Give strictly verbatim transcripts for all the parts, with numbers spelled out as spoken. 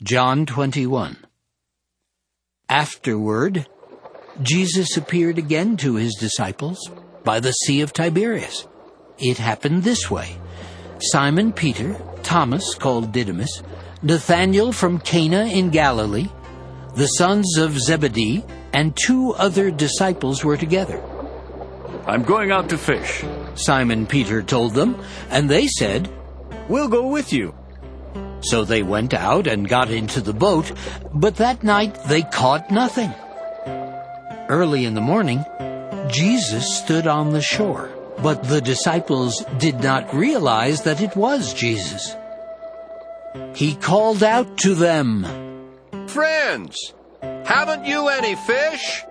John twenty-one. Afterward, Jesus appeared again to his disciples by the Sea of Tiberias. It happened this way. Simon Peter, Thomas called Didymus, Nathanael from Cana in Galilee, the sons of Zebedee, and two other disciples were together. "I'm going out to fish," Simon Peter told them, and they said, "We'll go with you." So they went out and got into the boat, but that night they caught nothing. Early in the morning, Jesus stood on the shore, but the disciples did not realize that it was Jesus. He called out to them, "Friends, haven't you any fish?"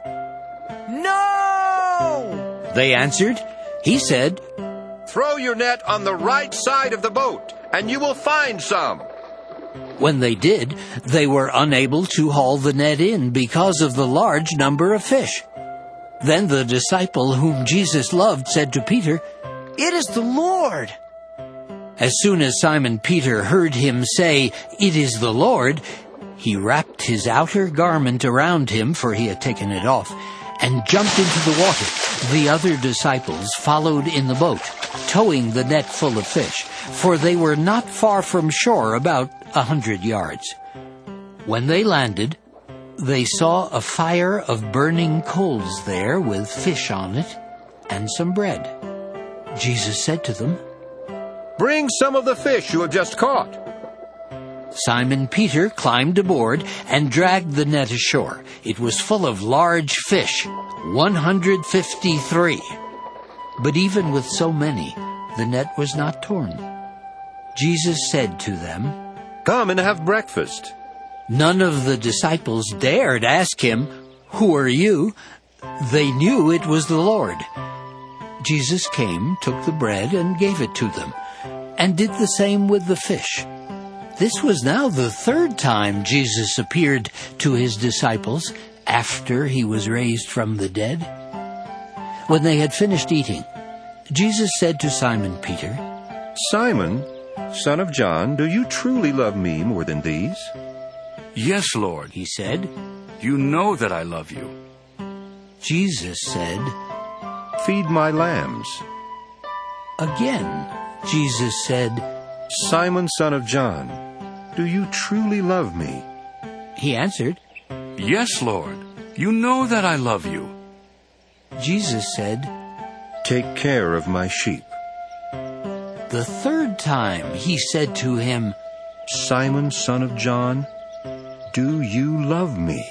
"No!" they answered. He said, "Throw your net on the right side of the boat, and you will find some." When they did, they were unable to haul the net in because of the large number of fish. Then the disciple whom Jesus loved said to Peter, "It is the Lord." As soon as Simon Peter heard him say, "It is the Lord," he wrapped his outer garment around him, for he had taken it off, and jumped into the water. The other disciples followed in the boat, towing the net full of fish, for they were not far from shore, about a hundred yards. When they landed, they saw a fire of burning coals there with fish on it and some bread. Jesus said to them, "Bring some of the fish you have just caught." Simon Peter climbed aboard and dragged the net ashore. It was full of large fish, one hundred fifty-three. But even with so many, the net was not torn. Jesus said to them, "Come and have breakfast." None of the disciples dared ask him, "Who are you?" They knew it was the Lord. Jesus came, took the bread, and gave it to them, and did the same with the fish. This was now the third time Jesus appeared to his disciples after he was raised from the dead. When they had finished eating, Jesus said to Simon Peter, "Simon, son of John, do you truly love me more than these?" "Yes, Lord," he said. "You know that I love you." Jesus said, "Feed my lambs." Again, Jesus said, "Simon, son of John, do you truly love me?" He answered, "Yes, Lord, you know that I love you." Jesus said, "Take care of my sheep." The third time he said to him, "Simon, son of John, do you love me?"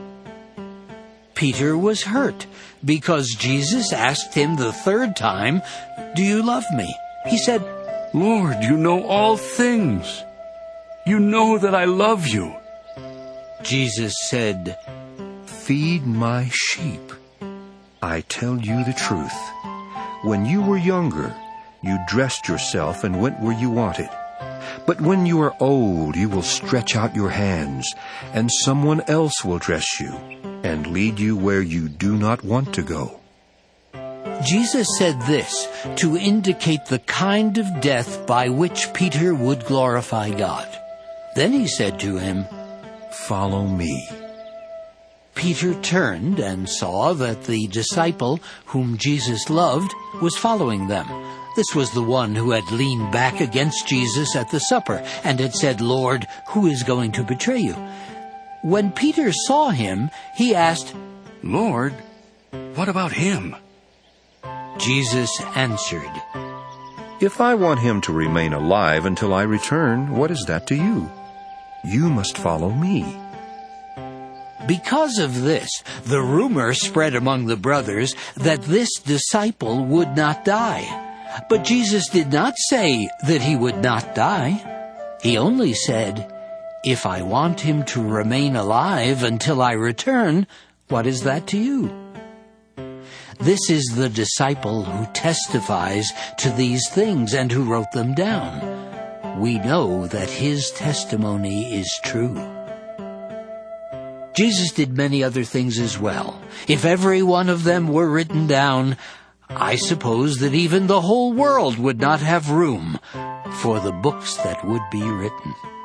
Peter was hurt because Jesus asked him the third time, "Do you love me?" He said, "Lord, you know all things. You know that I love you." Jesus said, "Feed my sheep. I tell you the truth. When you were younger, you dressed yourself and went where you wanted. But when you are old, you will stretch out your hands, and someone else will dress you and lead you where you do not want to go." Jesus said this to indicate the kind of death by which Peter would glorify God. Then he said to him, "Follow me." Peter turned and saw that the disciple whom Jesus loved was following them. This was the one who had leaned back against Jesus at the supper and had said, "Lord, who is going to betray you?" When Peter saw him, he asked, "Lord, what about him?" Jesus answered, "If I want him to remain alive until I return, what is that to you? You must follow me." Because of this, the rumor spread among the brothers that this disciple would not die. But Jesus did not say that he would not die. He only said, "If I want him to remain alive until I return, what is that to you?" This is the disciple who testifies to these things and who wrote them down. We know that his testimony is true. Jesus did many other things as well. If every one of them were written down, I suppose that even the whole world would not have room for the books that would be written.